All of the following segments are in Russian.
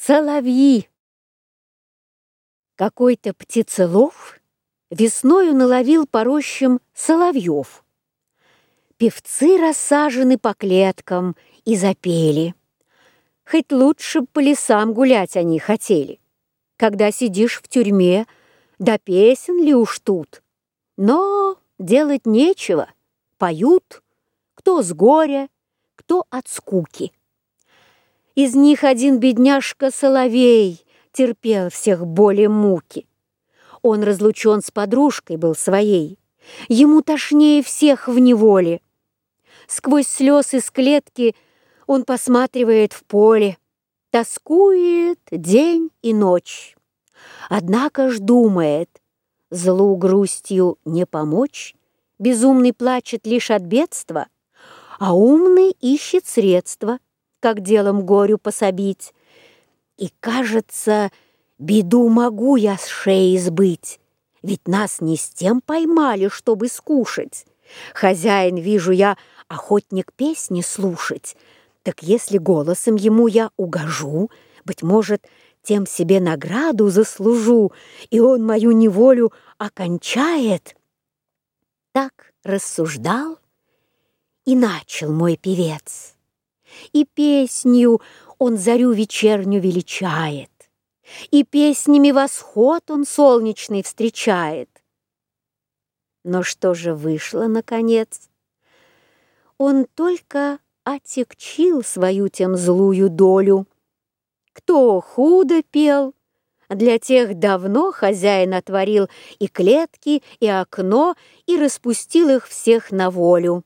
Соловьи. Какой-то птицелов весною наловил по рощам соловьев. Певцы рассажены по клеткам и запели. Хоть лучше б по лесам гулять они хотели, когда сидишь в тюрьме, да песен ли уж тут. Но делать нечего, поют, кто с горя, кто от скуки. Из них один бедняжка-соловей терпел всех боли муки. Он разлучен с подружкой был своей, ему тошнее всех в неволе. Сквозь слез из клетки он посматривает в поле, тоскует день и ночь. Однако ж думает, злу грустью не помочь, безумный плачет лишь от бедства, а умный ищет средства, как делом горю пособить. И, кажется, беду могу я с шеи сбыть, ведь нас не с тем поймали, чтобы скушать. Хозяин, вижу я, охотник песни слушать, так если голосом ему я угожу, быть может, тем себе награду заслужу, и он мою неволю окончает. Так рассуждал и начал мой певец. И песнью он зарю вечерню величает, и песнями восход он солнечный встречает. Но что же вышло, наконец? Он только отягчил свою тем злую долю. Кто худо пел, для тех давно хозяин отворил и клетки, и окно, и распустил их всех на волю.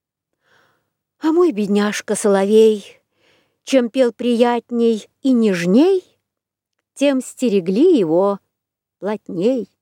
А мой бедняжка-соловей, чем пел приятней и нежней, тем стерегли его плотней.